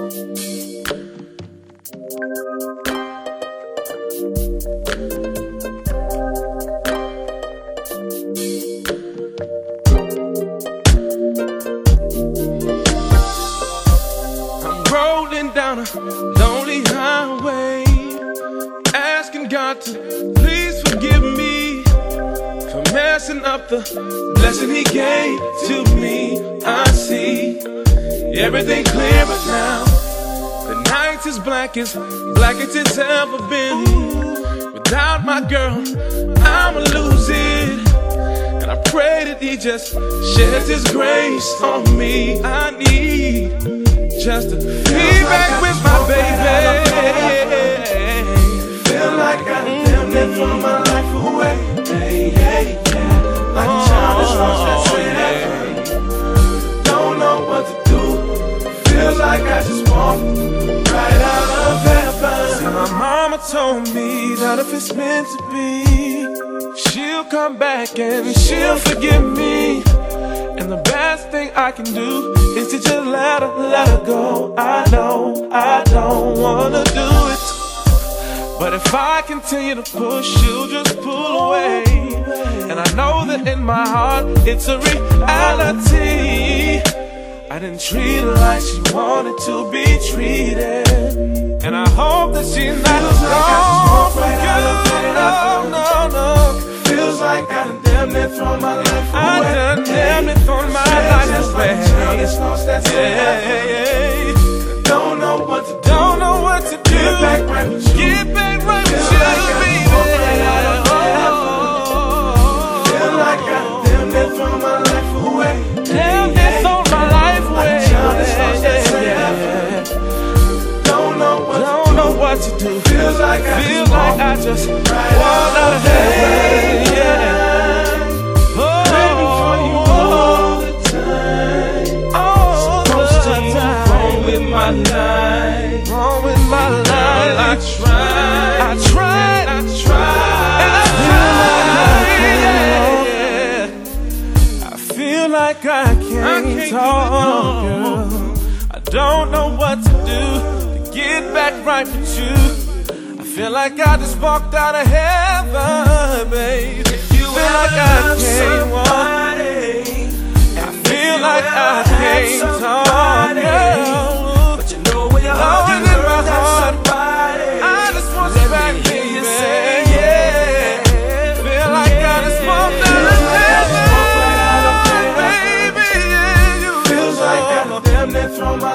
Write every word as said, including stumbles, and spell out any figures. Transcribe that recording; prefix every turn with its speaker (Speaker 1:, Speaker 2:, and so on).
Speaker 1: Down a lonely highway, asking God to please forgive me for messing up the blessing He gave to me. I see everything clearer now. The night's as black as black as it's ever been. Without my girl, I'ma lose it. And I pray that He just sheds His grace on me. I need just to be back with my baby.
Speaker 2: Feel like I damn near throw my life away. Hey, hey, yeah. Like a child that's lost that sin. Don't know what to do. Feels like I just walked right out of heaven.
Speaker 1: See, my mama told me that if it's meant to be, she'll come back and she'll forgive me. And the best thing I can do is to just let her, let her go. I know I don't wanna do it, but if I continue to push, she'll just pull away. And I know that in my heart it's a reality. I didn't treat her like she wanted to be treated, and I hope that she's not gone for good. No, no, no.
Speaker 2: Feels like I done damn near thrown my life away.
Speaker 1: I done damn near thrown my life away.
Speaker 2: Yeah, yeah. Don't know what to do.
Speaker 1: Don't know what to do.
Speaker 2: Get back right with you.
Speaker 1: Get back right with you, baby.
Speaker 2: Feel like I done damn near thrown my life away.
Speaker 1: Damn near thrown my life away.
Speaker 2: Don't know what to do.
Speaker 1: Don't know what to do.
Speaker 2: Feels like I
Speaker 1: Feels like I just walked out of heaven. Yeah.
Speaker 2: My life,
Speaker 1: wrong with my life.
Speaker 2: I tried,
Speaker 1: I tried, I tried, and I tried. Yeah. I feel like I can't, I can't talk, girl. I don't know what to do to get back right with you. I feel like I just walked out of heaven, babe. I feel like I can't walk. I feel like I can't talk, girl. Lord, in my heart, I just want you back, baby. Yeah, feel like I just walked out of heaven, baby. Yeah, you
Speaker 2: feels like I damn near throw my